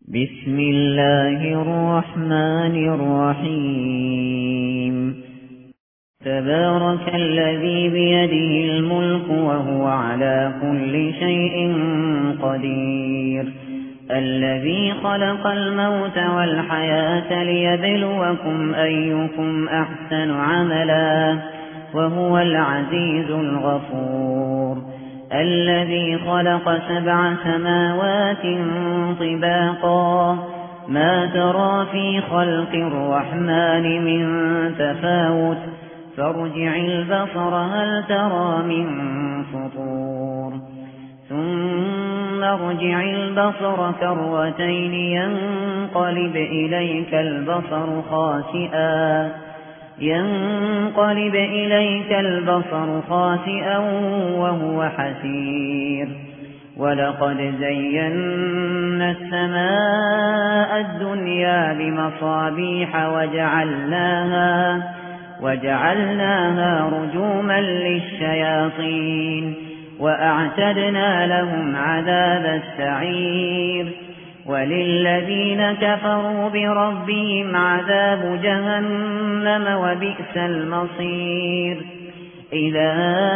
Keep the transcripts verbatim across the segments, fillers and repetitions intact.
بسم الله الرحمن الرحيم تبارك الذي بيده الملك وهو على كل شيء قدير الذي خلق الموت والحياة ليبلوكم أيكم أحسن عملا وهو العزيز الغفور الذي خلق سبع سماوات طباقا ما ترى في خلق الرحمن من تفاوت فارجع البصر هل ترى من فطور ثم ارجع البصر كرتين ينقلب إليك البصر خاسئا ينقلب إليك البصر خاسئا وهو حسير ولقد زينا السماء الدنيا بمصابيح وجعلناها وجعلناها رجوما للشياطين وأعتدنا لهم عذاب السعير وللذين كفروا بربهم عذاب جهنم وبئس المصير إذا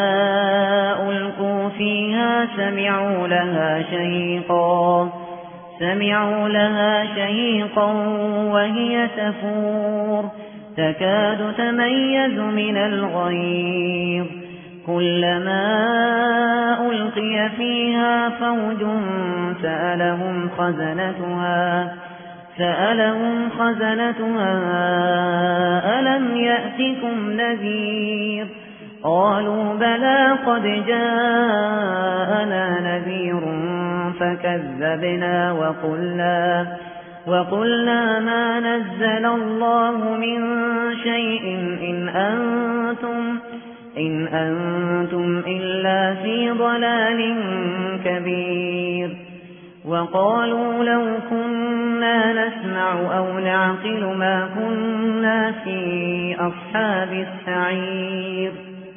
ألقوا فيها سمعوا لها شهيقا سمعوا لها شهيقا وهي تفور تكاد تميز من الغيظ كلما ألقي فيها فوج سألهم خزنتها سألهم خزنتها ألم يأتكم نذير قالوا بلى قد جاءنا نذير فكذبنا وقلنا وقلنا ما نزل الله من شيء إن أنتم إن أنتم إلا في ضلال كبير وقالوا لو كنا نسمع أو نعقل ما كنا في أصحاب السعير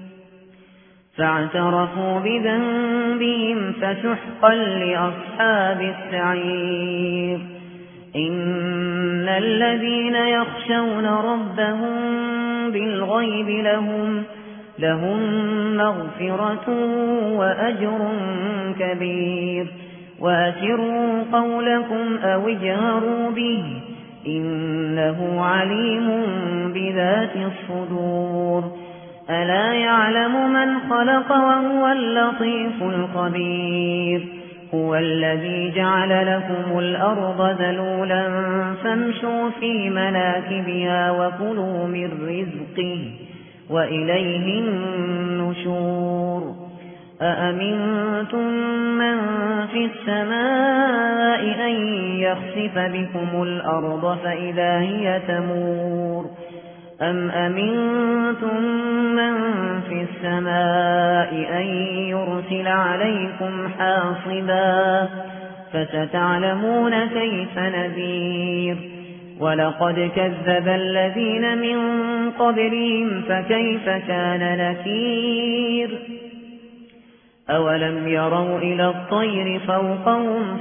فاعترفوا بذنبهم فسحقا لأصحاب السعير إن الذين يخشون ربهم بالغيب لهم لهم مغفرة وأجر كبير وأسروا قولكم أو اجهروا به إنه عليم بذات الصدور ألا يعلم من خلق وهو اللطيف الخبير هو الذي جعل لكم الأرض ذلولا فامشوا في مناكبها وكلوا من رزقه وإليه النشور أأمنتم من في السماء أن يخسف بكم الأرض فإذا هي تمور أم أمنتم من في السماء أن يرسل عليكم حاصبا فستعلمون كيف نذير ولقد كذب الذين من قبلهم فكيف كان نكير أولم يروا إلى الطير فوقهم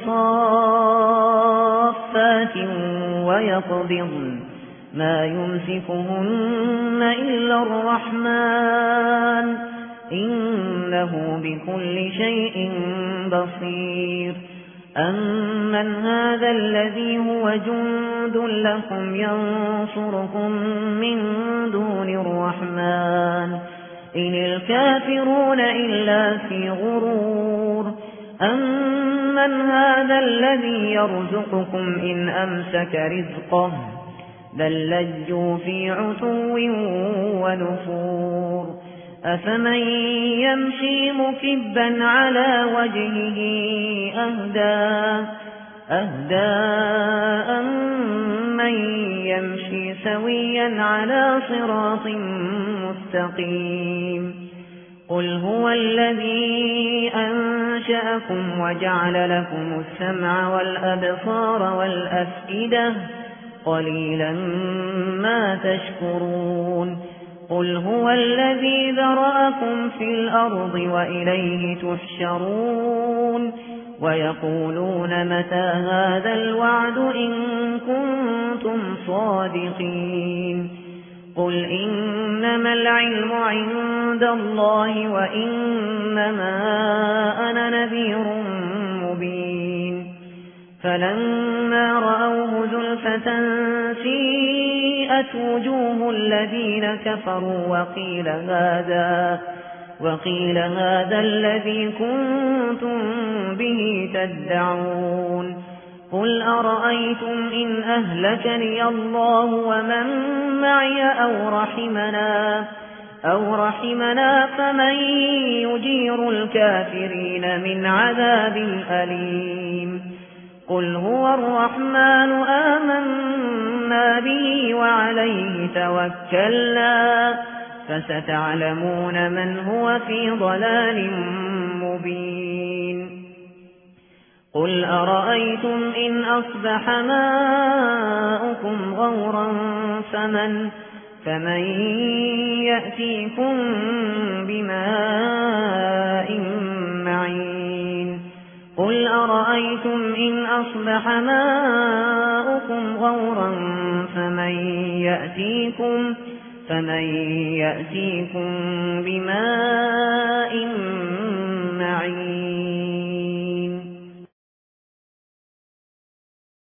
صافات ويقبضن ما يمسكهن إلا الرحمن إنه بكل شيء بصير أمن هذا الذي هو جند لكم ينصركم من دون الرحمن إن الكافرون إلا في غرور أمن هذا الذي يرزقكم إن أمسك رزقه بل لجوا في عتو ونفور أفمن يمشي مكبا على وجهه أهدى أهدى أمن يمشي سويا على صراط مستقيم قل هو الذي أنشأكم وجعل لكم السمع والأبصار والأفئدة قليلا ما تشكرون قل هو الذي ذرأكم في الأرض وإليه تحشرون ويقولون متى هذا الوعد إن كنتم صادقين قل إنما العلم عند الله وإنما أنا نذير مبين فلما رأوه زلفة سيئت وجوه الذين كفروا وقيل هذا وقيل هذا الذي كنتم به تدعون قل أرأيتم إن أهلكني الله ومن معي أو رحمنا أو رحمنا فمن يجير الكافرين من عذاب أليم قل هو الرحمن آمنا به وعليه توكلنا فستعلمون من هو في ضلال مبين قل أرأيتم إن أصبح ماؤكم غورا فمن, فمن يأتيكم بماء معين قل أرأيتم إن أصبح ماؤكم غورا فمن يأتيكم, فمن يأتيكم بماء